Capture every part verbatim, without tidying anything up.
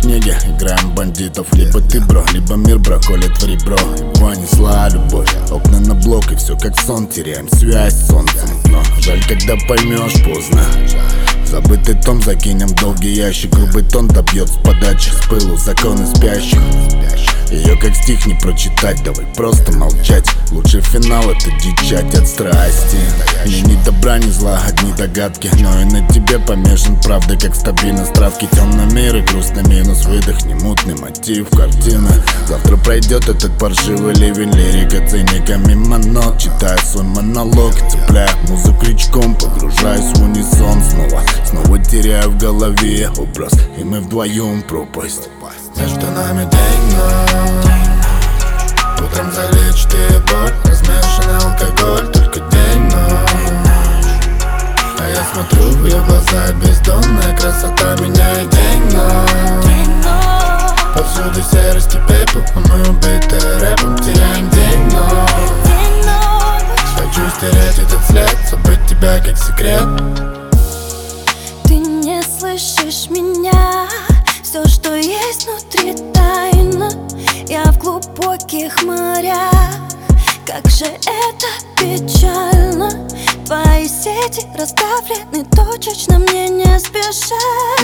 снеге, играем бандитов. Либо ты, бро, либо мир, бро, колет в ребро. Его несла любовь, окна на блок, и все как сон. Теряем связь с солнцем, но жаль, когда поймешь, поздно. Забытый том закинем в долгий ящик. Грубый тон добьет с подачи, с пылу законы спящих. Ее как стих не прочитать, давай просто молчать. Лучший финал — это дичать от страсти. Мне ни добра, ни зла, одни догадки. Но и на тебе помешан, правда, как стабильность травки. Темный мир и грустный минус, выдохни, мутный мотив, картина. Завтра пройдет этот паршивый ливень, лирика циника мимо нот. Читаю свой монолог, цепляя музыку крючком, погружаюсь в унисон снова. Снова теряю в голове образ, и мы вдвоем пропасть. Между нами день-ночь, утром залечит и боль, размешанный алкоголь, только день-ночь. А я смотрю в ее глаза, бездонная красота меняет день-ночь. Повсюду серость и пепел, а мы убиты рэпом, теряем день-ночь. Хочу стереть этот след, забыть тебя как секрет. Ты не слышишь меня, все, что есть внутри, тайна. Я в глубоких морях, как же это печально. Твои сети расставлены точечно, мне не спешать.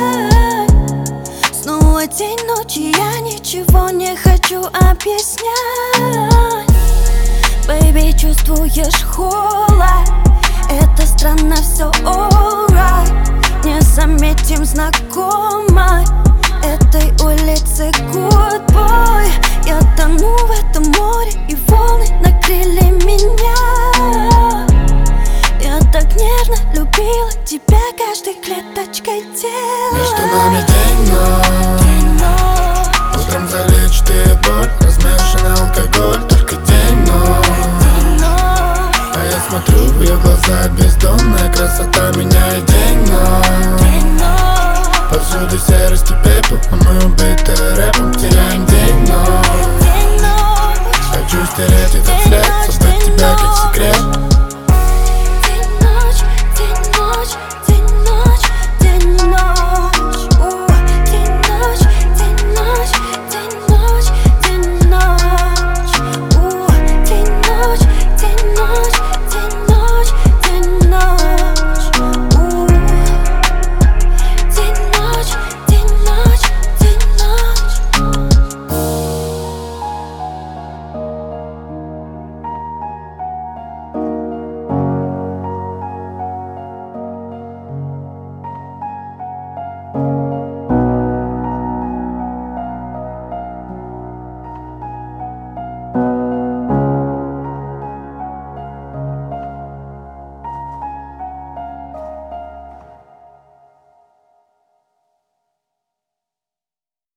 Снова день, ночи, я ничего не хочу объяснять. Бэйби, чувствуешь холод? Это странно, все alright. Не заметим знакомой этой улицы goodbye. Я тону в этом море, и волны накрыли меня. Я так нежно любила тебя каждой клеточкой тела. Между нами день-ночь, утром залечит и боль, размешанный алкоголь, только день-ночь. А я смотрю в ее глаза, бездонная красота меняет день-ночь. Повсюду серость и пепел, а мы убиты рэпом, теряем день-ночь. Хочу стереть этот след, забыть тебя как секрет.